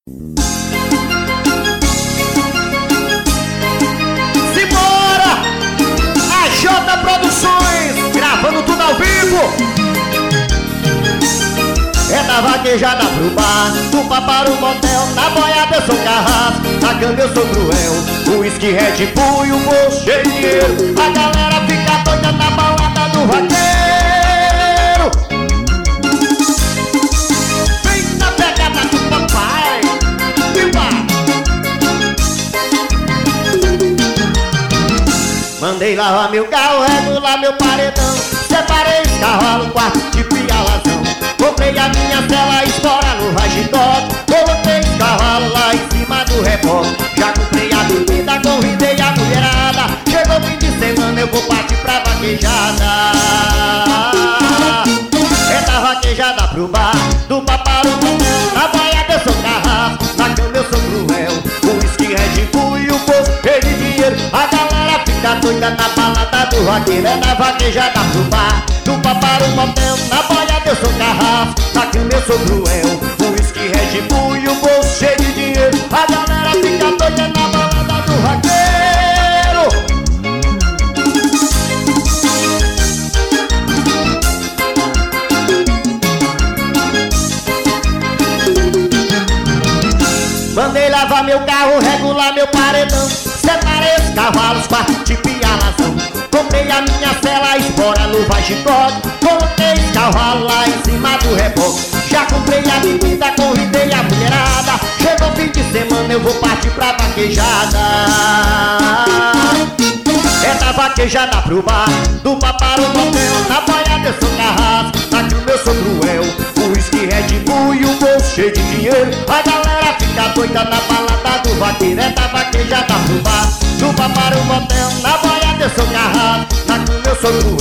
Simbora! A J Produções, gravando tudo ao vivo. É da vaquejada pro bar, do bar para o motel, na boiada eu sou carrasco, na cama eu sou cruel, o whisky Red Bull e o bolso cheio de dinheiro. A galera fica doida na balada do vaqueiro. Vem na pegada do papai, viva! Mandei lavar meu carro, regular meu paredão, separei os cavalos, quarto de pialazão. Comprei a minha cela, espora no ragidó, coloquei os cavalos lá em cima do rebote. Já comprei a bebida, convidei a mulherada. Chegou fim de semana, eu vou partir pra vaquejada. É da vaquejada pro bar, do bar para o motel, na boiada eu sou carrasco, na cama eu sou cruel, o whisky Red Bull e o bolso cheio de dinheiro. A galera fica doida na balada do vaqueiro. É da vaquejada pro bar, do bar para o motel, na boiada eu sou carrasco, na cama eu sou cruel, o whisky Red Bull e o bolso cheio de dinheiro. A galera fica doida na balada do vaqueiro. Mandei lavar meu carro, regular meu paredão, separei os cavalos, quarto de pialazão. Comprei a minha cela, espora no vagicó, coloquei os cavalos lá em cima do reboque. Já comprei a bebida, convidei a mulherada. Chegou fim de semana, eu vou partir pra vaquejada. É da vaquejada pro bar, do bar para o motel, na boiada eu sou carrasco, na cama eu sou cruel, o whisky Red Bull e o bolso cheio de dinheiro. A galera fica doida na balada do vaqueiro. É da vaquejada pro bar, do bar para o motel, na boiada eu sou carrasco, na cama eu sou cruel,